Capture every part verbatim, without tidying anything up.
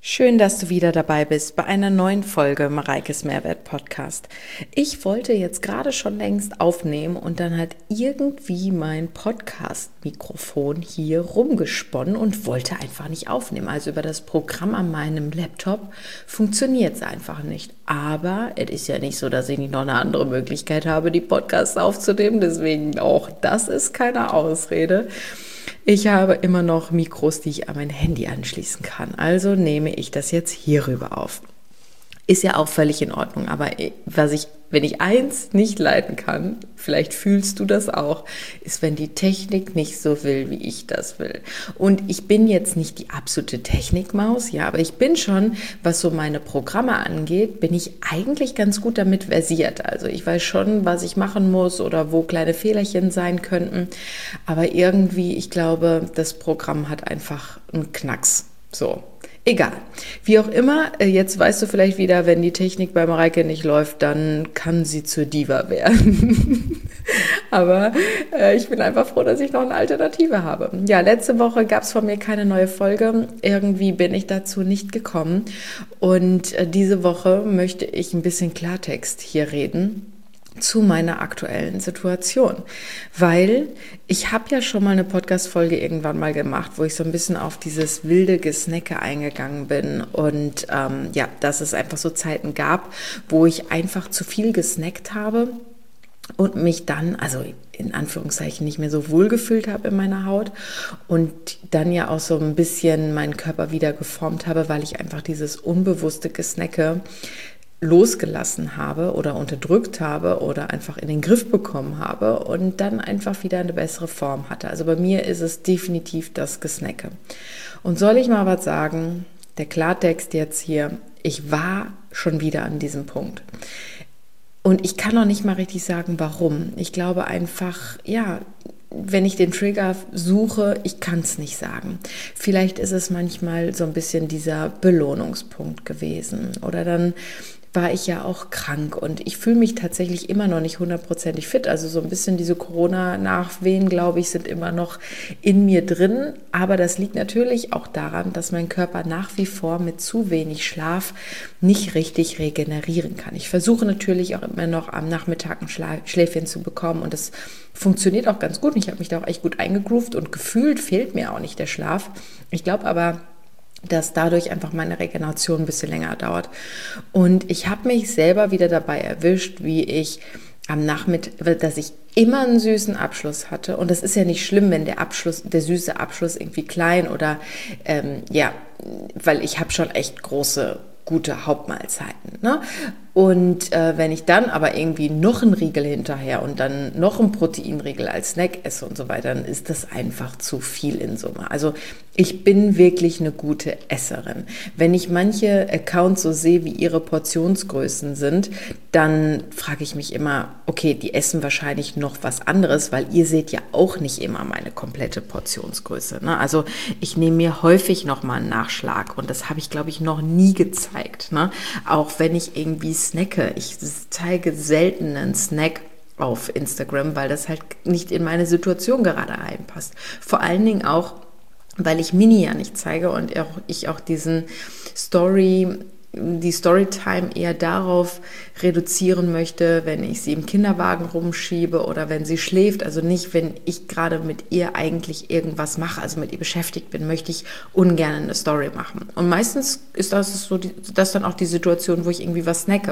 Schön, dass du wieder dabei bist bei einer neuen Folge Mareikes Mehrwert Podcast. Ich wollte jetzt gerade schon längst aufnehmen und dann hat irgendwie mein Podcast-Mikrofon hier rumgesponnen und wollte einfach nicht aufnehmen. Also über das Programm an meinem Laptop funktioniert es einfach nicht. Aber es ist ja nicht so, dass ich nicht noch eine andere Möglichkeit habe, die Podcasts aufzunehmen. Deswegen auch das ist keine Ausrede. Ich habe immer noch Mikros, die ich an mein Handy anschließen kann. Also nehme ich das jetzt hierüber auf. Ist ja auch völlig in Ordnung. Aber was ich, wenn ich eins nicht leiden kann, vielleicht fühlst du das auch, ist, wenn die Technik nicht so will, wie ich das will. Und ich bin jetzt nicht die absolute Technikmaus, ja, aber ich bin schon, was so meine Programme angeht, bin ich eigentlich ganz gut damit versiert. Also ich weiß schon, was ich machen muss oder wo kleine Fehlerchen sein könnten. Aber irgendwie, ich glaube, das Programm hat einfach einen Knacks. So. Egal. Wie auch immer, jetzt weißt du vielleicht wieder, wenn die Technik bei Mareike nicht läuft, dann kann sie zur Diva werden. Aber äh, ich bin einfach froh, dass ich noch eine Alternative habe. Ja, letzte Woche gab es von mir keine neue Folge. Irgendwie bin ich dazu nicht gekommen. Und äh, diese Woche möchte ich ein bisschen Klartext hier reden zu meiner aktuellen Situation, weil ich habe ja schon mal eine Podcast-Folge irgendwann mal gemacht, wo ich so ein bisschen auf dieses wilde Gesnacke eingegangen bin und ähm, ja, dass es einfach so Zeiten gab, wo ich einfach zu viel gesnackt habe und mich dann, also in Anführungszeichen, nicht mehr so wohl gefühlt habe in meiner Haut und dann ja auch so ein bisschen meinen Körper wieder geformt habe, weil ich einfach dieses unbewusste Gesnacke losgelassen habe oder unterdrückt habe oder einfach in den Griff bekommen habe und dann einfach wieder eine bessere Form hatte. Also bei mir ist es definitiv das Gesnacke. Und soll ich mal was sagen? Der Klartext jetzt hier, ich war schon wieder an diesem Punkt. Und ich kann noch nicht mal richtig sagen, warum. Ich glaube einfach, ja, wenn ich den Trigger suche, ich kann es nicht sagen. Vielleicht ist es manchmal so ein bisschen dieser Belohnungspunkt gewesen. Oder dann war ich ja auch krank und ich fühle mich tatsächlich immer noch nicht hundertprozentig fit. Also so ein bisschen diese Corona-Nachwehen, glaube ich, sind immer noch in mir drin. Aber das liegt natürlich auch daran, dass mein Körper nach wie vor mit zu wenig Schlaf nicht richtig regenerieren kann. Ich versuche natürlich auch immer noch am Nachmittag ein Schla- Schläfchen zu bekommen und das funktioniert auch ganz gut. Ich habe mich da auch echt gut eingegroovt und gefühlt fehlt mir auch nicht der Schlaf. Ich glaube aber, dass dadurch einfach meine Regeneration ein bisschen länger dauert. Und ich habe mich selber wieder dabei erwischt, wie ich am Nachmittag, dass ich immer einen süßen Abschluss hatte. Und das ist ja nicht schlimm, wenn der Abschluss, der süße Abschluss irgendwie klein oder, ähm, ja, weil ich habe schon echt große, gute Hauptmahlzeiten, ne? Und äh, wenn ich dann aber irgendwie noch einen Riegel hinterher und dann noch einen Proteinriegel als Snack esse und so weiter, dann ist das einfach zu viel in Summe. Also ich bin wirklich eine gute Esserin. Wenn ich manche Accounts so sehe, wie ihre Portionsgrößen sind, dann frage ich mich immer, okay, die essen wahrscheinlich noch was anderes, weil ihr seht ja auch nicht immer meine komplette Portionsgröße, ne? Also ich nehme mir häufig noch mal einen Nachschlag und das habe ich, glaube ich, noch nie gezeigt, ne? Auch wenn ich irgendwie snacke. Ich zeige selten einen Snack auf Instagram, weil das halt nicht in meine Situation gerade reinpasst. Vor allen Dingen auch, weil ich Mini ja nicht zeige und auch, ich auch diesen Story, die Storytime eher darauf reduzieren möchte, wenn ich sie im Kinderwagen rumschiebe oder wenn sie schläft. Also nicht, wenn ich gerade mit ihr eigentlich irgendwas mache, also mit ihr beschäftigt bin, möchte ich ungern eine Story machen. Und meistens ist das so, die, das dann auch die Situation, wo ich irgendwie was snacke.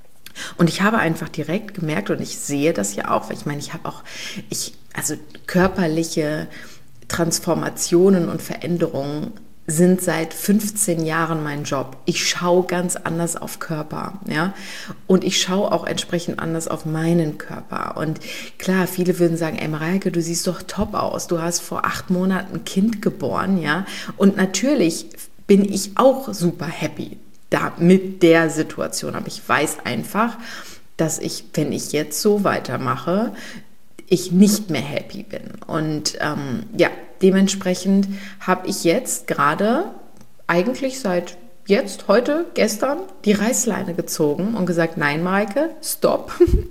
Und ich habe einfach direkt gemerkt und ich sehe das ja auch, weil ich meine, ich habe auch, ich, also körperliche Transformationen und Veränderungen sind seit fünfzehn Jahren mein Job. Ich schaue ganz anders auf Körper, ja, und ich schaue auch entsprechend anders auf meinen Körper. Und klar, viele würden sagen, ey Mareike, du siehst doch top aus, du hast vor acht Monaten ein Kind geboren, ja, und natürlich bin ich auch super happy da mit der Situation, aber ich weiß einfach, dass ich, wenn ich jetzt so weitermache, ich nicht mehr happy bin. Und ähm, ja, dementsprechend habe ich jetzt gerade eigentlich seit jetzt, heute, gestern die Reißleine gezogen und gesagt, nein Mareike, stopp.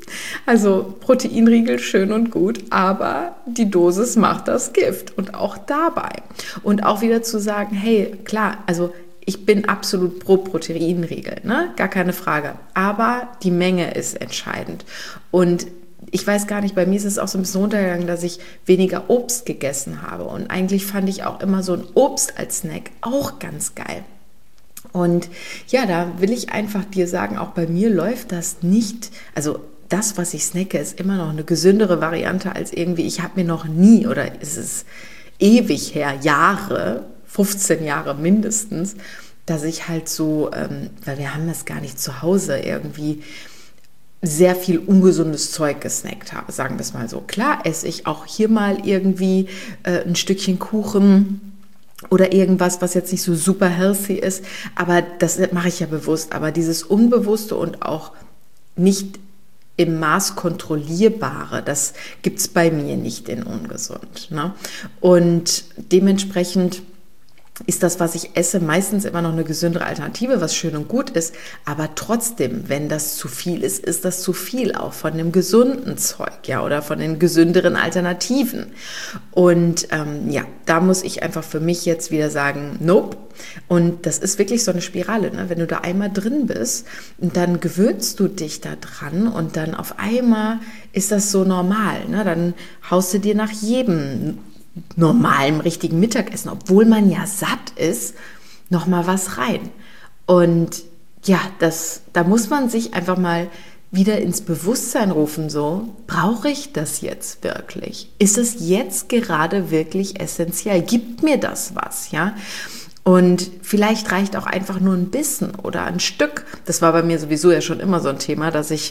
Also Proteinriegel schön und gut, aber die Dosis macht das Gift und auch dabei. Und auch wieder zu sagen, hey, klar, also ich bin absolut pro Proteinriegel, ne? Gar keine Frage. Aber die Menge ist entscheidend. Und ich weiß gar nicht, bei mir ist es auch so ein bisschen runtergegangen, dass ich weniger Obst gegessen habe. Und eigentlich fand ich auch immer so ein Obst als Snack auch ganz geil. Und ja, da will ich einfach dir sagen, auch bei mir läuft das nicht, also das, was ich snacke, ist immer noch eine gesündere Variante als irgendwie, ich habe mir noch nie, oder es ist ewig her, Jahre, fünfzehn Jahre mindestens, dass ich halt so, ähm, weil wir haben das gar nicht zu Hause, irgendwie sehr viel ungesundes Zeug gesnackt habe, sagen wir es mal so. Klar esse ich auch hier mal irgendwie äh, ein Stückchen Kuchen oder irgendwas, was jetzt nicht so super healthy ist, aber das mache ich ja bewusst. Aber dieses Unbewusste und auch nicht im Maß kontrollierbare, das gibt es bei mir nicht in ungesund, ne? Und dementsprechend ist das, was ich esse, meistens immer noch eine gesündere Alternative, was schön und gut ist. Aber trotzdem, wenn das zu viel ist, ist das zu viel auch von dem gesunden Zeug, ja, oder von den gesünderen Alternativen. Und ähm, ja, da muss ich einfach für mich jetzt wieder sagen, nope. Und das ist wirklich so eine Spirale, ne? Wenn du da einmal drin bist, dann gewöhnst du dich da dran und dann auf einmal ist das so normal, ne? Dann haust du dir nach jedem normalem, richtigen Mittagessen, obwohl man ja satt ist, noch mal was rein. Und ja, das, da muss man sich einfach mal wieder ins Bewusstsein rufen, so, brauche ich das jetzt wirklich? Ist es jetzt gerade wirklich essentiell? Gibt mir das was, ja? Und vielleicht reicht auch einfach nur ein Bissen oder ein Stück. Das war bei mir sowieso ja schon immer so ein Thema, dass ich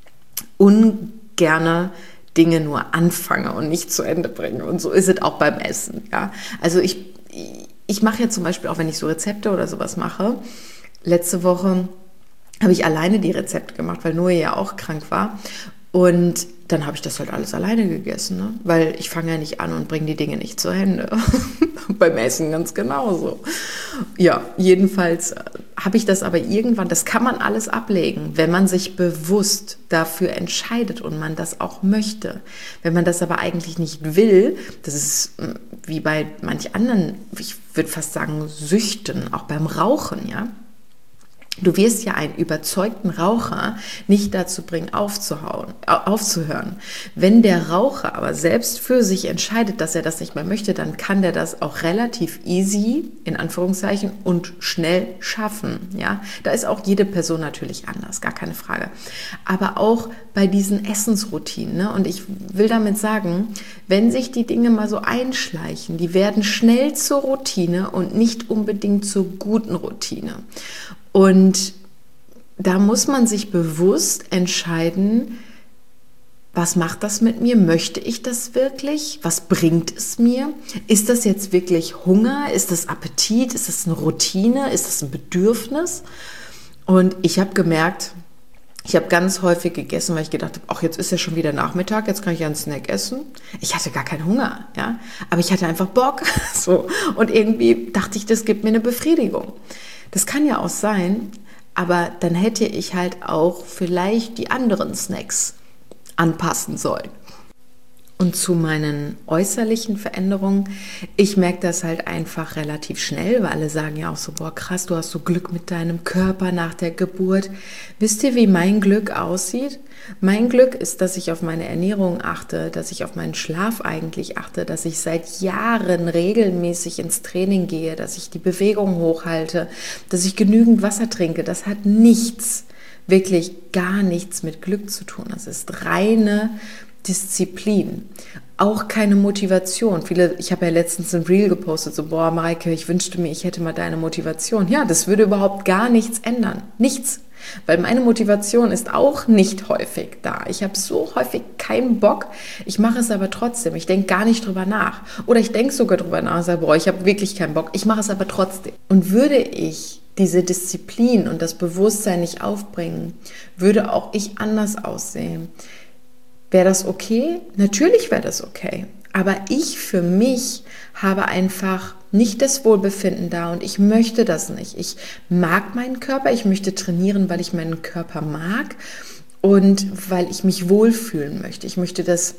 ungerne Dinge nur anfange und nicht zu Ende bringe. Und so ist es auch beim Essen. Ja? Also ich, ich mache ja zum Beispiel auch, wenn ich so Rezepte oder sowas mache. Letzte Woche habe ich alleine die Rezepte gemacht, weil Noe ja auch krank war. Und dann habe ich das halt alles alleine gegessen, ne? Weil ich fange ja nicht an und bringe die Dinge nicht zu Ende. Beim Essen ganz genauso. Ja, jedenfalls habe ich das aber irgendwann, das kann man alles ablegen, wenn man sich bewusst dafür entscheidet und man das auch möchte. Wenn man das aber eigentlich nicht will, das ist wie bei manch anderen, ich würde fast sagen Süchten, auch beim Rauchen, ja. Du wirst ja einen überzeugten Raucher nicht dazu bringen, aufzuhauen, aufzuhören. Wenn der Raucher aber selbst für sich entscheidet, dass er das nicht mehr möchte, dann kann der das auch relativ easy, in Anführungszeichen, und schnell schaffen. Ja? Da ist auch jede Person natürlich anders, gar keine Frage. Aber auch bei diesen Essensroutinen, ne? Und ich will damit sagen, wenn sich die Dinge mal so einschleichen, die werden schnell zur Routine und nicht unbedingt zur guten Routine. Und da muss man sich bewusst entscheiden, was macht das mit mir? Möchte ich das wirklich? Was bringt es mir? Ist das jetzt wirklich Hunger? Ist das Appetit? Ist das eine Routine? Ist das ein Bedürfnis? Und ich habe gemerkt, ich habe ganz häufig gegessen, weil ich gedacht habe, ach, jetzt ist ja schon wieder Nachmittag, jetzt kann ich ja einen Snack essen. Ich hatte gar keinen Hunger, ja, aber ich hatte einfach Bock. So. Und irgendwie dachte ich, das gibt mir eine Befriedigung. Das kann ja auch sein, aber dann hätte ich halt auch vielleicht die anderen Snacks anpassen sollen. Und zu meinen äußerlichen Veränderungen, ich merke das halt einfach relativ schnell, weil alle sagen ja auch so, boah krass, du hast so Glück mit deinem Körper nach der Geburt. Wisst ihr, wie mein Glück aussieht? Mein Glück ist, dass ich auf meine Ernährung achte, dass ich auf meinen Schlaf eigentlich achte, dass ich seit Jahren regelmäßig ins Training gehe, dass ich die Bewegung hochhalte, dass ich genügend Wasser trinke. Das hat nichts, wirklich gar nichts mit Glück zu tun. Das ist reine Disziplin, auch keine Motivation. Viele, ich habe ja letztens ein Reel gepostet, so, boah, Mareike, ich wünschte mir, ich hätte mal deine Motivation. Ja, das würde überhaupt gar nichts ändern. Nichts. Weil meine Motivation ist auch nicht häufig da. Ich habe so häufig keinen Bock. Ich mache es aber trotzdem. Ich denke gar nicht drüber nach. Oder ich denke sogar drüber nach und sage, boah, ich habe wirklich keinen Bock. Ich mache es aber trotzdem. Und würde ich diese Disziplin und das Bewusstsein nicht aufbringen, würde auch ich anders aussehen. Wäre das okay? Natürlich wäre das okay. Aber ich für mich habe einfach nicht das Wohlbefinden da und ich möchte das nicht. Ich mag meinen Körper, ich möchte trainieren, weil ich meinen Körper mag und weil ich mich wohlfühlen möchte. Ich möchte das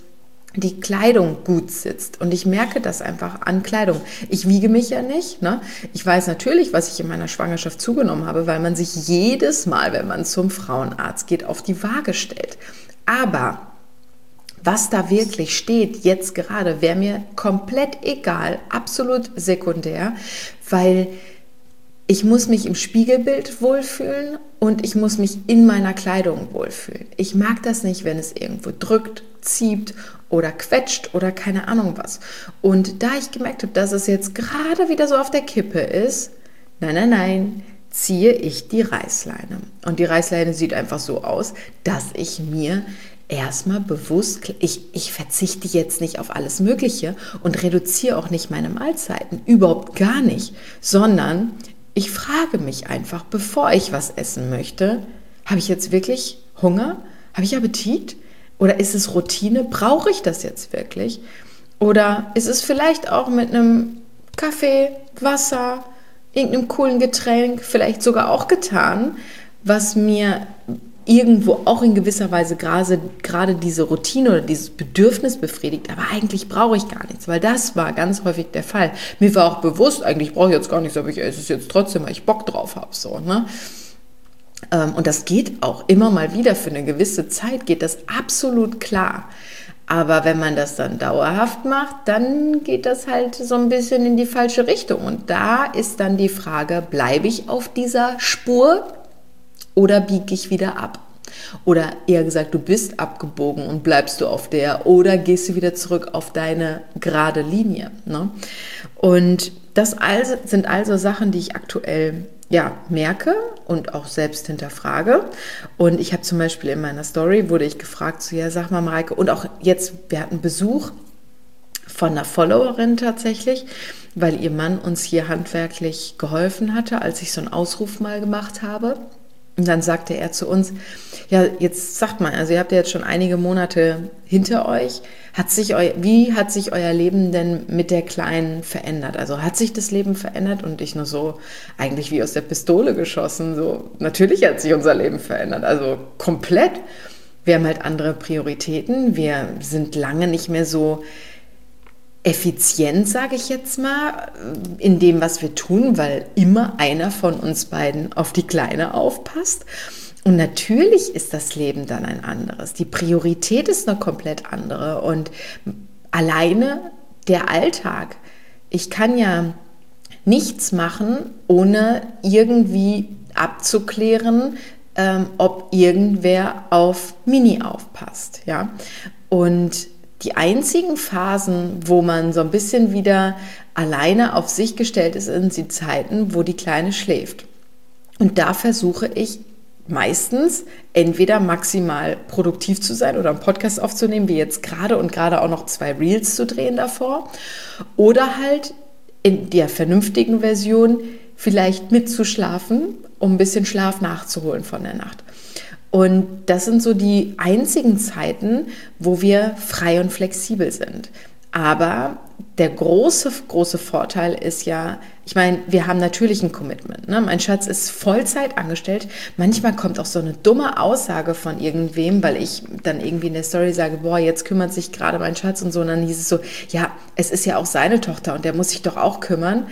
die Kleidung gut sitzt. Und ich merke das einfach an Kleidung. Ich wiege mich ja nicht. Ne? Ich weiß natürlich, was ich in meiner Schwangerschaft zugenommen habe, weil man sich jedes Mal, wenn man zum Frauenarzt geht, auf die Waage stellt. Aber was da wirklich steht, jetzt gerade, wäre mir komplett egal, absolut sekundär, weil ich muss mich im Spiegelbild wohlfühlen und ich muss mich in meiner Kleidung wohlfühlen. Ich mag das nicht, wenn es irgendwo drückt, zieht oder quetscht oder keine Ahnung was. Und da ich gemerkt habe, dass es jetzt gerade wieder so auf der Kippe ist, nein, nein, nein, ziehe ich die Reißleine. Und die Reißleine sieht einfach so aus, dass ich mir erstmal bewusst, ich, ich verzichte jetzt nicht auf alles Mögliche und reduziere auch nicht meine Mahlzeiten, überhaupt gar nicht, sondern ich frage mich einfach, bevor ich was essen möchte, habe ich jetzt wirklich Hunger? Habe ich Appetit? Oder ist es Routine? Brauche ich das jetzt wirklich? Oder ist es vielleicht auch mit einem Kaffee, Wasser, irgendeinem coolen Getränk vielleicht sogar auch getan, was mir irgendwo auch in gewisser Weise gerade, gerade diese Routine oder dieses Bedürfnis befriedigt, aber eigentlich brauche ich gar nichts, weil das war ganz häufig der Fall. Mir war auch bewusst, eigentlich brauche ich jetzt gar nichts, aber ich esse es jetzt trotzdem, weil ich Bock drauf habe. So, ne? Und das geht auch immer mal wieder für eine gewisse Zeit, geht das absolut klar. Aber wenn man das dann dauerhaft macht, dann geht das halt so ein bisschen in die falsche Richtung. Und da ist dann die Frage, bleibe ich auf dieser Spur oder biege ich wieder ab? Oder eher gesagt, du bist abgebogen und bleibst du auf der oder gehst du wieder zurück auf deine gerade Linie. Ne? Und das also, sind also Sachen, die ich aktuell ja, merke und auch selbst hinterfrage. Und ich habe zum Beispiel in meiner Story, wurde ich gefragt, so, ja, sag mal Mareike, und auch jetzt, wir hatten Besuch von einer Followerin tatsächlich, weil ihr Mann uns hier handwerklich geholfen hatte, als ich so einen Ausruf mal gemacht habe. Und dann sagte er zu uns, ja, jetzt sagt mal, also ihr habt ja jetzt schon einige Monate hinter euch, hat sich eu, wie hat sich euer Leben denn mit der Kleinen verändert? Also hat sich das Leben verändert? Und ich nur so, eigentlich wie aus der Pistole geschossen, so, natürlich hat sich unser Leben verändert, also komplett. Wir haben halt andere Prioritäten, wir sind lange nicht mehr so effizient, sage ich jetzt mal, in dem, was wir tun, weil immer einer von uns beiden auf die Kleine aufpasst. Und natürlich ist das Leben dann ein anderes. Die Priorität ist eine komplett andere. Und alleine der Alltag. Ich kann ja nichts machen, ohne irgendwie abzuklären, ähm, ob irgendwer auf Mini aufpasst. Ja? Und die einzigen Phasen, wo man so ein bisschen wieder alleine auf sich gestellt ist, sind die Zeiten, wo die Kleine schläft. Und da versuche ich meistens entweder maximal produktiv zu sein oder einen Podcast aufzunehmen, wie jetzt gerade und gerade auch noch zwei Reels zu drehen davor. Oder halt in der vernünftigen Version vielleicht mitzuschlafen, um ein bisschen Schlaf nachzuholen von der Nacht. Und das sind so die einzigen Zeiten, wo wir frei und flexibel sind. Aber der große, große Vorteil ist ja, ich meine, wir haben natürlich ein Commitment. Ne? Mein Schatz ist Vollzeit angestellt. Manchmal kommt auch so eine dumme Aussage von irgendwem, weil ich dann irgendwie in der Story sage, boah, jetzt kümmert sich gerade mein Schatz und so. Und dann hieß es so, ja, es ist ja auch seine Tochter und der muss sich doch auch kümmern.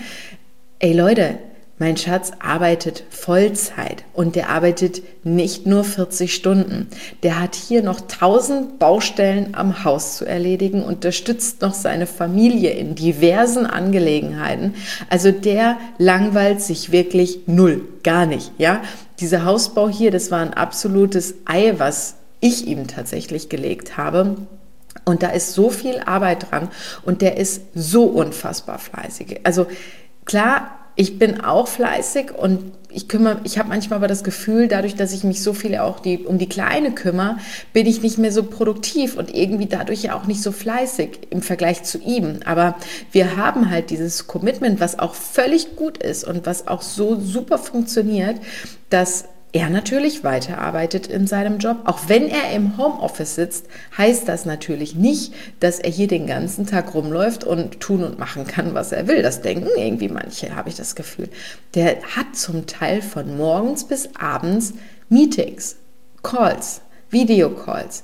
Ey Leute, mein Schatz arbeitet Vollzeit und der arbeitet nicht nur vierzig Stunden. Der hat hier noch tausend Baustellen am Haus zu erledigen, unterstützt noch seine Familie in diversen Angelegenheiten. Also der langweilt sich wirklich null, gar nicht. Ja, dieser Hausbau hier, das war ein absolutes Ei, was ich ihm tatsächlich gelegt habe. Und da ist so viel Arbeit dran und der ist so unfassbar fleißig. Also klar, ich bin auch fleißig und ich kümmere, ich habe manchmal aber das Gefühl, dadurch, dass ich mich so viel auch die, um die Kleine kümmere, bin ich nicht mehr so produktiv und irgendwie dadurch ja auch nicht so fleißig im Vergleich zu ihm. Aber wir haben halt dieses Commitment, was auch völlig gut ist und was auch so super funktioniert, dass er natürlich weiterarbeitet in seinem Job. Auch wenn er im Homeoffice sitzt, heißt das natürlich nicht, dass er hier den ganzen Tag rumläuft und tun und machen kann, was er will. Das denken irgendwie manche, habe ich das Gefühl. Der hat zum Teil von morgens bis abends Meetings, Calls, Videocalls.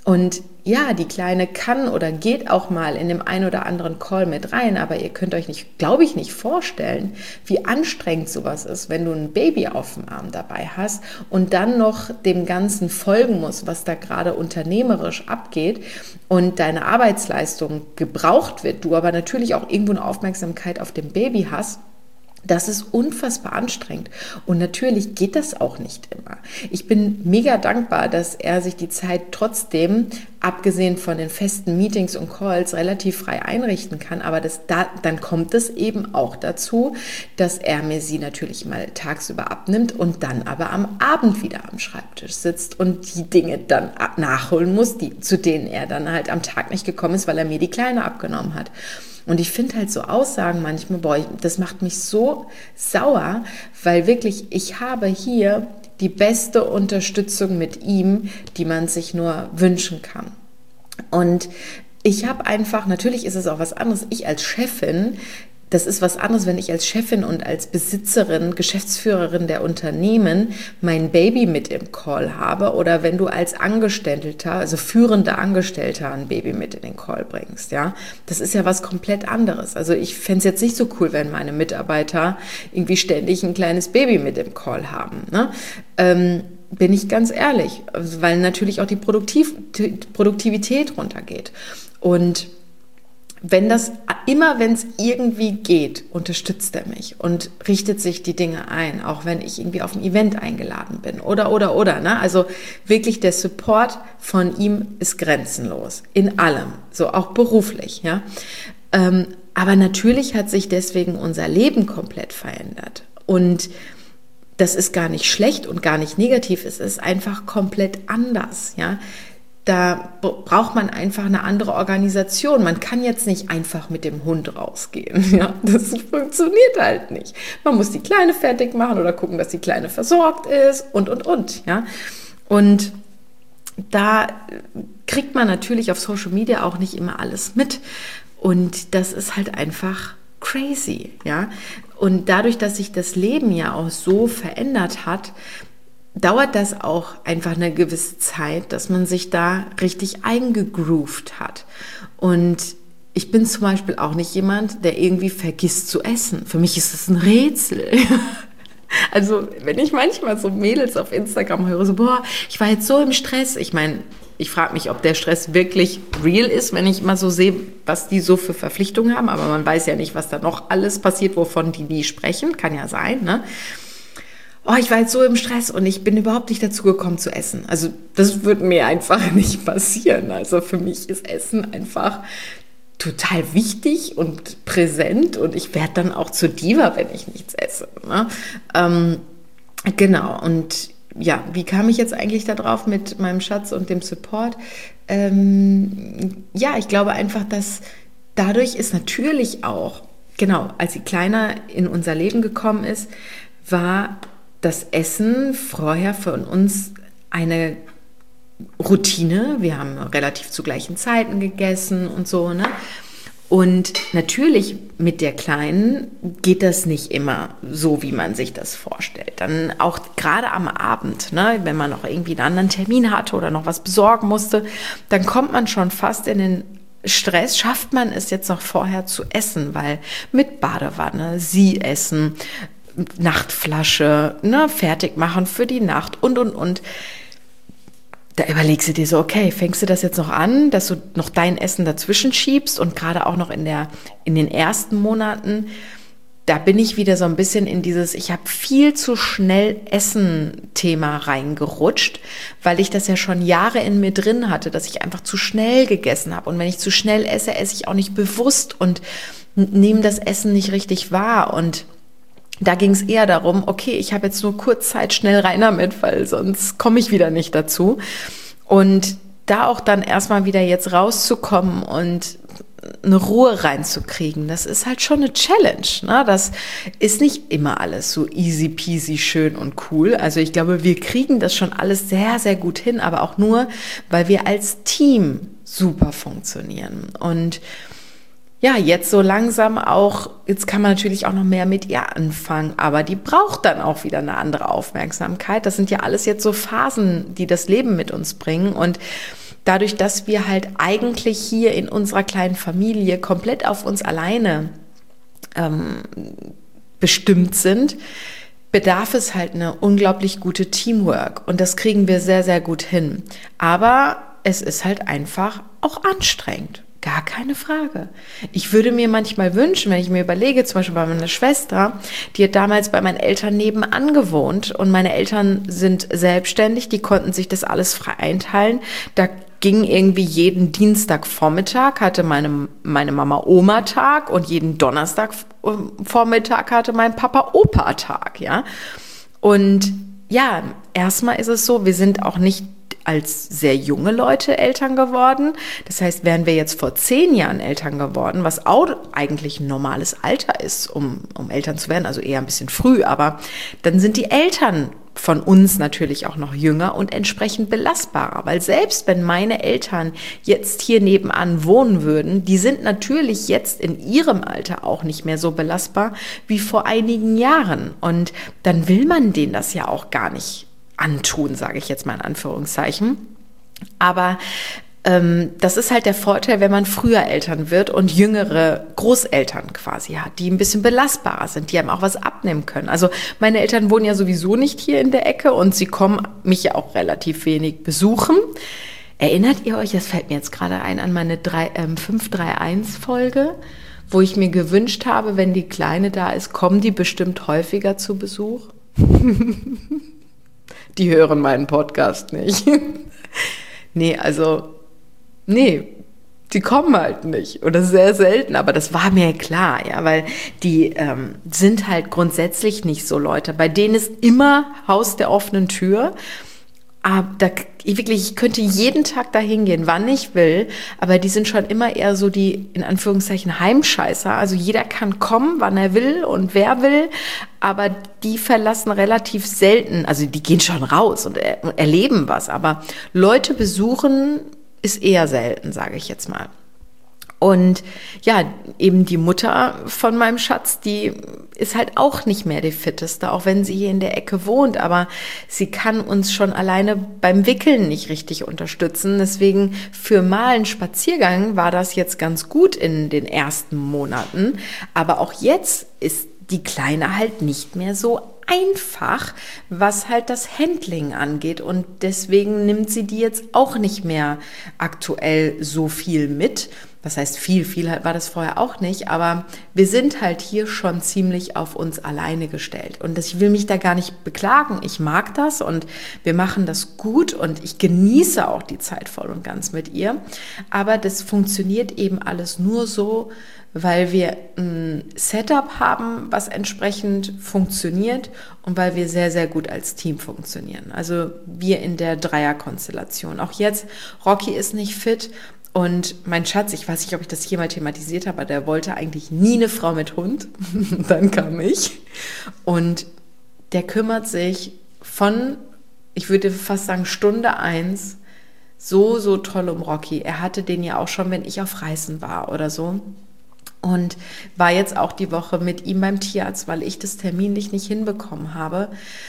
Und ja, die Kleine kann oder geht auch mal in dem einen oder anderen Call mit rein, aber ihr könnt euch nicht, glaube ich, nicht vorstellen, wie anstrengend sowas ist, wenn du ein Baby auf dem Arm dabei hast und dann noch dem Ganzen folgen musst, was da gerade unternehmerisch abgeht und deine Arbeitsleistung gebraucht wird, du aber natürlich auch irgendwo eine Aufmerksamkeit auf dem Baby hast. Das ist unfassbar anstrengend und natürlich geht das auch nicht immer. Ich bin mega dankbar, dass er sich die Zeit trotzdem, abgesehen von den festen Meetings und Calls, relativ frei einrichten kann, aber das, da, dann kommt es eben auch dazu, dass er mir sie natürlich mal tagsüber abnimmt und dann aber am Abend wieder am Schreibtisch sitzt und die Dinge dann nachholen muss, die, zu denen er dann halt am Tag nicht gekommen ist, weil er mir die Kleine abgenommen hat. Und ich finde halt so Aussagen manchmal, boah, das macht mich so sauer, weil wirklich, ich habe hier die beste Unterstützung mit ihm, die man sich nur wünschen kann. Und ich habe einfach, natürlich ist es auch was anderes, ich als Chefin, das ist was anderes, wenn ich als Chefin und als Besitzerin, Geschäftsführerin der Unternehmen mein Baby mit im Call habe oder wenn du als Angestellter, also führender Angestellter ein Baby mit in den Call bringst, ja. Das ist ja was komplett anderes. Also ich fände es jetzt nicht so cool, wenn meine Mitarbeiter irgendwie ständig ein kleines Baby mit im Call haben, ne? Ähm, bin ich ganz ehrlich, weil natürlich auch die Produktiv- Produktivität runtergeht. Und wenn das, immer wenn es irgendwie geht, unterstützt er mich und richtet sich die Dinge ein, auch wenn ich irgendwie auf ein Event eingeladen bin oder, oder, oder, ne? Also wirklich der Support von ihm ist grenzenlos, in allem, so auch beruflich, ja. Ähm, aber natürlich hat sich deswegen unser Leben komplett verändert und das ist gar nicht schlecht und gar nicht negativ, es ist einfach komplett anders, ja. Da braucht man einfach eine andere Organisation. Man kann jetzt nicht einfach mit dem Hund rausgehen. Ja, das funktioniert halt nicht. Man muss die Kleine fertig machen oder gucken, dass die Kleine versorgt ist und, und, und. Ja, und da kriegt man natürlich auf Social Media auch nicht immer alles mit. Und das ist halt einfach crazy. Ja, und dadurch, dass sich das Leben ja auch so verändert hat, dauert das auch einfach eine gewisse Zeit, dass man sich da richtig eingegroovt hat. Und ich bin zum Beispiel auch nicht jemand, der irgendwie vergisst zu essen. Für mich ist das ein Rätsel. Also wenn ich manchmal so Mädels auf Instagram höre, so, boah, ich war jetzt so im Stress. Ich meine, ich frage mich, ob der Stress wirklich real ist, wenn ich mal so sehe, was die so für Verpflichtungen haben. Aber man weiß ja nicht, was da noch alles passiert, wovon die nie sprechen. Kann ja sein, ne? Oh, ich war jetzt so im Stress und ich bin überhaupt nicht dazu gekommen zu essen. Also das wird mir einfach nicht passieren. Also für mich ist Essen einfach total wichtig und präsent und ich werde dann auch zur Diva, wenn ich nichts esse. Ne? Ähm, genau, und ja, wie kam ich jetzt eigentlich da drauf mit meinem Schatz und dem Support? Ähm, ja, ich glaube einfach, dass dadurch ist natürlich auch, genau, als sie kleiner in unser Leben gekommen ist, war das Essen vorher für uns eine Routine. Wir haben relativ zu gleichen Zeiten gegessen und so, ne? Und natürlich mit der Kleinen geht das nicht immer so, wie man sich das vorstellt. Dann auch gerade am Abend, ne, wenn man noch irgendwie einen anderen Termin hatte oder noch was besorgen musste, dann kommt man schon fast in den Stress, schafft man es jetzt noch vorher zu essen, weil mit Badewanne, sie essen, Nachtflasche, ne, fertig machen für die Nacht und, und, und. Da überlegst du dir so, okay, fängst du das jetzt noch an, dass du noch dein Essen dazwischen schiebst und gerade auch noch in der, in den ersten Monaten, da bin ich wieder so ein bisschen in dieses, ich habe viel zu schnell Essen-Thema reingerutscht, weil ich das ja schon Jahre in mir drin hatte, dass ich einfach zu schnell gegessen habe. Und wenn ich zu schnell esse, esse ich auch nicht bewusst und nehme das Essen nicht richtig wahr. Und da ging es eher darum, okay, ich habe jetzt nur kurz Zeit, schnell rein damit, weil sonst komme ich wieder nicht dazu. Und da auch dann erstmal wieder jetzt rauszukommen und eine Ruhe reinzukriegen, das ist halt schon eine Challenge. Ne? Das ist nicht immer alles so easy peasy, schön und cool. Also ich glaube, wir kriegen das schon alles sehr, sehr gut hin, aber auch nur, weil wir als Team super funktionieren. Und ja, jetzt so langsam auch, jetzt kann man natürlich auch noch mehr mit ihr anfangen, aber die braucht dann auch wieder eine andere Aufmerksamkeit. Das sind ja alles jetzt so Phasen, die das Leben mit uns bringen und dadurch, dass wir halt eigentlich hier in unserer kleinen Familie komplett auf uns alleine ähm, bestimmt sind, bedarf es halt eine unglaublich gute Teamwork. Und das kriegen wir sehr, sehr gut hin. Aber es ist halt einfach auch anstrengend. Gar keine Frage. Ich würde mir manchmal wünschen, wenn ich mir überlege, zum Beispiel bei meiner Schwester, die hat damals bei meinen Eltern nebenan gewohnt und meine Eltern sind selbstständig, die konnten sich das alles frei einteilen. Da ging irgendwie jeden Dienstagvormittag hatte meine, meine Mama Oma-Tag und jeden Donnerstagvormittag hatte mein Papa Opa-Tag, ja. Und ja, erstmal ist es so, wir sind auch nicht als sehr junge Leute Eltern geworden. Das heißt, wären wir jetzt vor zehn Jahren Eltern geworden, was auch eigentlich ein normales Alter ist, um, um Eltern zu werden, also eher ein bisschen früh, aber dann sind die Eltern von uns natürlich auch noch jünger und entsprechend belastbarer, weil selbst wenn meine Eltern jetzt hier nebenan wohnen würden, die sind natürlich jetzt in ihrem Alter auch nicht mehr so belastbar wie vor einigen Jahren und dann will man denen das ja auch gar nicht antun, sage ich jetzt mal in Anführungszeichen. Aber ähm, das ist halt der Vorteil, wenn man früher Eltern wird und jüngere Großeltern quasi hat, die ein bisschen belastbarer sind, die einem auch was abnehmen können. Also meine Eltern wohnen ja sowieso nicht hier in der Ecke und sie kommen mich ja auch relativ wenig besuchen. Erinnert ihr euch, das fällt mir jetzt gerade ein, an meine ähm, fünf drei eins Folge, wo ich mir gewünscht habe, wenn die Kleine da ist, kommen die bestimmt häufiger zu Besuch? Die hören meinen Podcast nicht. Nee, also, nee, die kommen halt nicht oder sehr selten, aber das war mir klar, ja, weil die ähm, sind halt grundsätzlich nicht so Leute. Bei denen ist immer Haus der offenen Tür. Aber da, ich wirklich, ich könnte jeden Tag da hingehen, wann ich will, aber die sind schon immer eher so die, in Anführungszeichen, Heimscheißer. Also jeder kann kommen, wann er will und wer will, aber die verlassen relativ selten, also die gehen schon raus und er, erleben was, aber Leute besuchen ist eher selten, sage ich jetzt mal. Und ja, eben die Mutter von meinem Schatz, die ist halt auch nicht mehr die fitteste, auch wenn sie hier in der Ecke wohnt, aber sie kann uns schon alleine beim Wickeln nicht richtig unterstützen. Deswegen für mal einen Spaziergang war das jetzt ganz gut in den ersten Monaten, aber auch jetzt ist die Kleine halt nicht mehr so einfach, was halt das Handling angeht und deswegen nimmt sie die jetzt auch nicht mehr aktuell so viel mit. Das heißt, viel, viel war das vorher auch nicht, aber wir sind halt hier schon ziemlich auf uns alleine gestellt. Und ich will mich da gar nicht beklagen. Ich mag das und wir machen das gut und ich genieße auch die Zeit voll und ganz mit ihr. Aber das funktioniert eben alles nur so, weil wir ein Setup haben, was entsprechend funktioniert und weil wir sehr, sehr gut als Team funktionieren. Also wir in der Dreierkonstellation. Auch jetzt, Rocky ist nicht fit. Und mein Schatz, ich weiß nicht, ob ich das hier mal thematisiert habe, aber der wollte eigentlich nie eine Frau mit Hund. Dann kam ich. Und der kümmert sich von, ich würde fast sagen, Stunde eins so, so toll um Rocky. Er hatte den ja auch schon, wenn ich auf Reisen war oder so. Und war jetzt auch die Woche mit ihm beim Tierarzt, weil ich das terminlich nicht hinbekommen habe.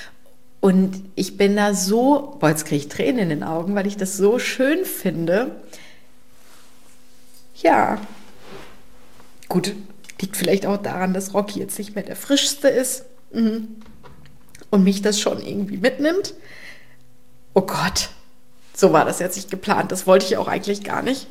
Und ich bin da so, boah, jetzt kriege ich Tränen in den Augen, weil ich das so schön finde. Ja, gut, liegt vielleicht auch daran, dass Rocky jetzt nicht mehr der frischste ist und mich das schon irgendwie mitnimmt. Oh Gott, so war das jetzt nicht geplant, das wollte ich auch eigentlich gar nicht.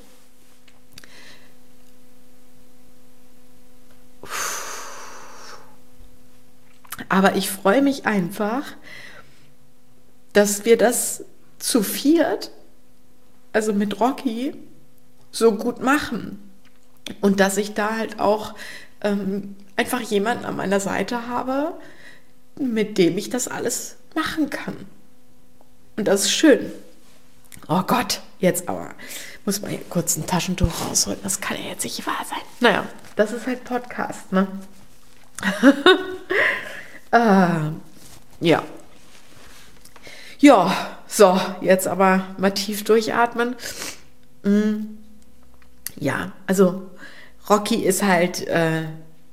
Aber ich freue mich einfach, dass wir das zu viert, also mit Rocky, so gut machen und dass ich da halt auch ähm, einfach jemanden an meiner Seite habe, mit dem ich das alles machen kann. Und das ist schön. Oh Gott, jetzt aber muss man hier kurz ein Taschentuch rausholen. Das kann ja jetzt nicht wahr sein. Naja, das ist halt Podcast, ne? äh, ja. Ja, so, jetzt aber mal tief durchatmen. Mm. Ja, also Rocky ist halt äh,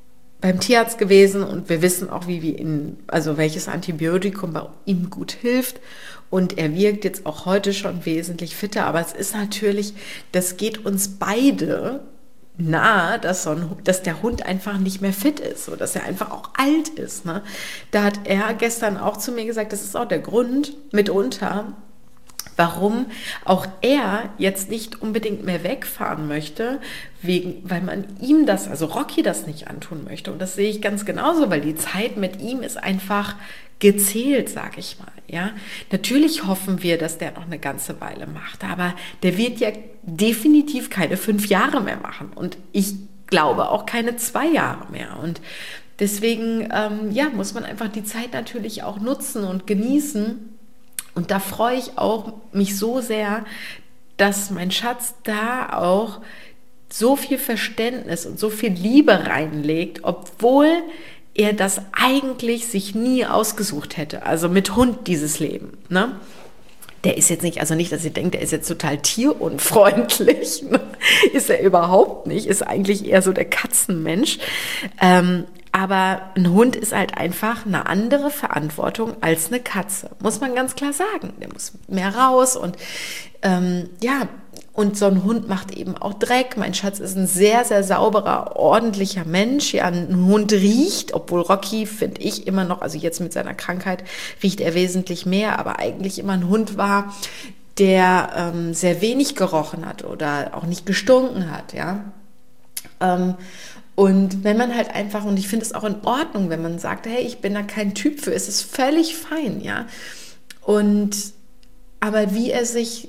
beim Tierarzt gewesen und wir wissen auch, wie wir ihn, also welches Antibiotikum bei ihm gut hilft. Und er wirkt jetzt auch heute schon wesentlich fitter. Aber es ist natürlich, das geht uns beide nahe, dass, so ein, dass der Hund einfach nicht mehr fit ist, so dass er einfach auch alt ist. Ne? Da hat er gestern auch zu mir gesagt, das ist auch der Grund mitunter, warum auch er jetzt nicht unbedingt mehr wegfahren möchte, wegen, weil man ihm das, also Rocky das nicht antun möchte. Und das sehe ich ganz genauso, weil die Zeit mit ihm ist einfach gezählt, sage ich mal. Ja, natürlich hoffen wir, dass der noch eine ganze Weile macht, aber der wird ja definitiv keine fünf Jahre mehr machen und ich glaube auch keine zwei Jahre mehr. Und deswegen, ähm, ja, muss man einfach die Zeit natürlich auch nutzen und genießen. Und da freue ich auch mich so sehr, dass mein Schatz da auch so viel Verständnis und so viel Liebe reinlegt, obwohl er das eigentlich sich nie ausgesucht hätte. Also mit Hund dieses Leben, ne? Der ist jetzt nicht, also nicht, dass ihr denkt, der ist jetzt total tierunfreundlich. Ne? Ist er überhaupt nicht. Ist eigentlich eher so der Katzenmensch. Ähm, aber ein Hund ist halt einfach eine andere Verantwortung als eine Katze. Muss man ganz klar sagen. Der muss mehr raus und ähm, ja, und so ein Hund macht eben auch Dreck. Mein Schatz ist ein sehr, sehr sauberer, ordentlicher Mensch. Ja, ein Hund riecht, obwohl Rocky, finde ich, immer noch, also jetzt mit seiner Krankheit, riecht er wesentlich mehr, aber eigentlich immer ein Hund war, der ähm, sehr wenig gerochen hat oder auch nicht gestunken hat, ja. Ähm, und wenn man halt einfach, und ich finde es auch in Ordnung, wenn man sagt, hey, ich bin da kein Typ für, ist es völlig fein, ja. Und, aber wie er sich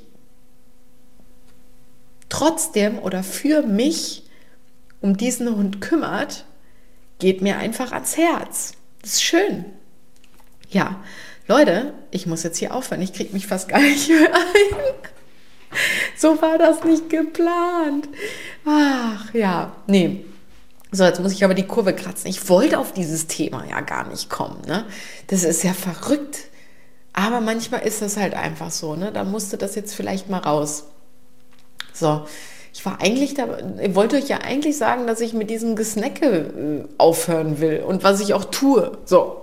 trotzdem oder für mich um diesen Hund kümmert, geht mir einfach ans Herz. Das ist schön. Ja, Leute, ich muss jetzt hier aufhören. Ich kriege mich fast gar nicht mehr ein. So war das nicht geplant. Ach ja, nee. So, jetzt muss ich aber die Kurve kratzen. Ich wollte auf dieses Thema ja gar nicht kommen. Ne? Das ist ja verrückt. Aber manchmal ist das halt einfach so. Ne? Da musste das jetzt vielleicht mal raus. So, ich war eigentlich da, ich wollte euch ja eigentlich sagen, dass ich mit diesem Gesnacke äh, aufhören will und was ich auch tue. So.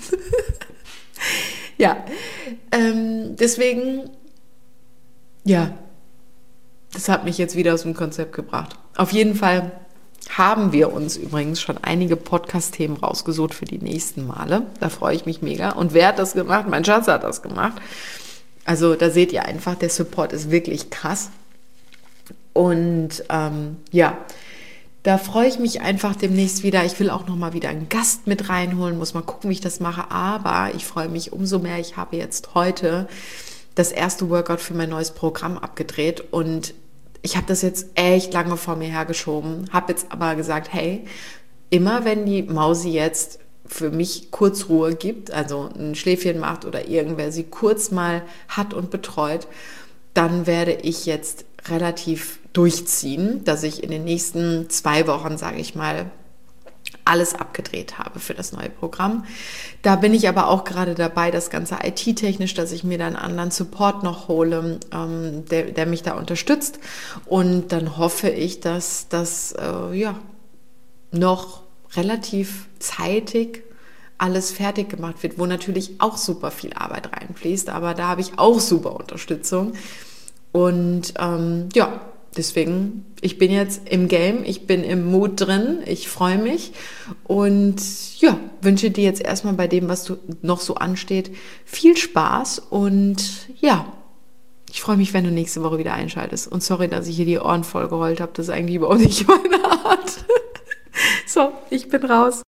Ja, ähm, deswegen, ja, das hat mich jetzt wieder aus dem Konzept gebracht. Auf jeden Fall haben wir uns übrigens schon einige Podcast-Themen rausgesucht für die nächsten Male. Da freue ich mich mega. Und wer hat das gemacht? Mein Schatz hat das gemacht. Also da seht ihr einfach, der Support ist wirklich krass. Und ähm, ja, da freue ich mich einfach demnächst wieder. Ich will auch nochmal wieder einen Gast mit reinholen, muss mal gucken, wie ich das mache. Aber ich freue mich umso mehr. Ich habe jetzt heute das erste Workout für mein neues Programm abgedreht und ich habe das jetzt echt lange vor mir hergeschoben. Habe jetzt aber gesagt, hey, immer wenn die Mausi jetzt für mich kurz Ruhe gibt, also ein Schläfchen macht oder irgendwer sie kurz mal hat und betreut, dann werde ich jetzt relativ durchziehen, dass ich in den nächsten zwei Wochen, sage ich mal, alles abgedreht habe für das neue Programm. Da bin ich aber auch gerade dabei, das Ganze I T-technisch, dass ich mir dann einen anderen Support noch hole, ähm, der, der mich da unterstützt. Und dann hoffe ich, dass das äh, ja, noch relativ zeitig alles fertig gemacht wird, wo natürlich auch super viel Arbeit reinfließt, aber da habe ich auch super Unterstützung. Und ähm, ja, deswegen, ich bin jetzt im Game, ich bin im Mood drin, ich freue mich und ja, wünsche dir jetzt erstmal bei dem, was du noch so ansteht, viel Spaß und ja, ich freue mich, wenn du nächste Woche wieder einschaltest. Und sorry, dass ich hier die Ohren voll geheult habe, das ist eigentlich überhaupt nicht meine Art. So, ich bin raus.